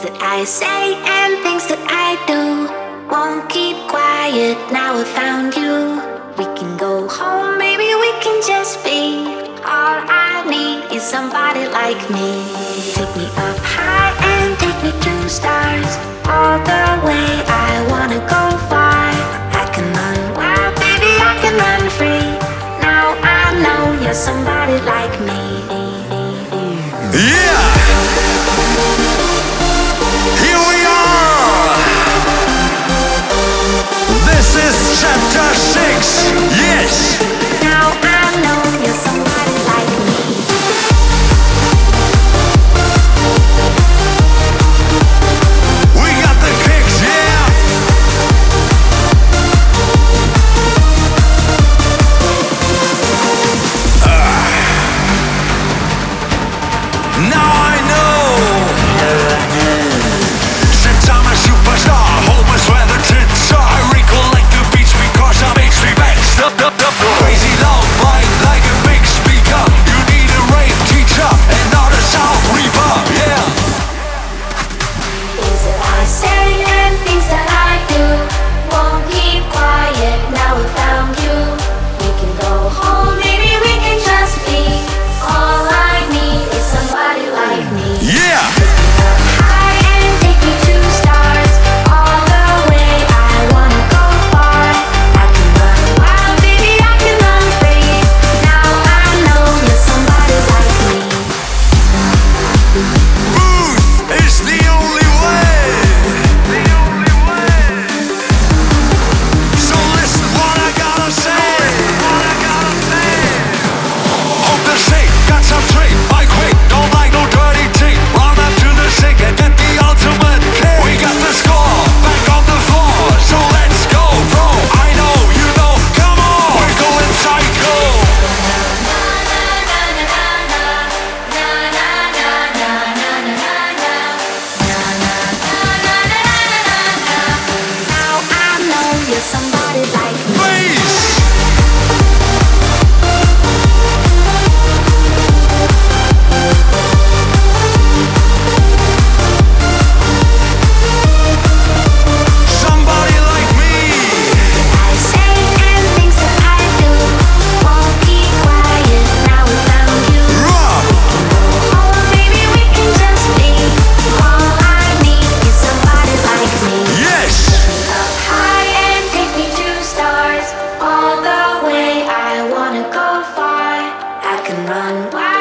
that I say and things that I do won't keep quiet. Now I found you. We can go home, maybe we can just be. All I need is somebody like me. Take me up high and take me to stars. All the way, I wanna go far. I can run wild, baby, I can run free. Now I know you're somebody like me. Yeah! Here we are! This is chapter 6. Yes! Now I know you're somebody like me. We got the kicks, yeah! Now I know! Since I'm a superstar, home is where the tits are. I recollect the beats because it makes me vex. Crazy loud mind like a big speaker. You need a rave teacher and not a South Reaper, yeah! Things that I say and things that I do won't keep quiet. Now we found you. We can go home, maybe we can just be. All I need is somebody like me. Yeah! High and take me to stars. All the way, I wanna go far. I can run wild, baby, I can run free. Now I know you're somebody like me. Booth is the only way. So listen what I gotta say. Hope the shake, got some trade. Bike quick, don't like no dirty tape. Run up to the sink and get the ultimate kick. We got the score, back on the floor. So let's go, bro. I know, you know, come on. We're going psycho. Now I know you're somebody like me. Bass. Somebody like me. I say and things that I do won't keep quiet. Now we found you. Rock. Oh, maybe we can just be. All I need is somebody like me. Yes. Up high and take me to stars. All the way, I wanna go far. I can run wild.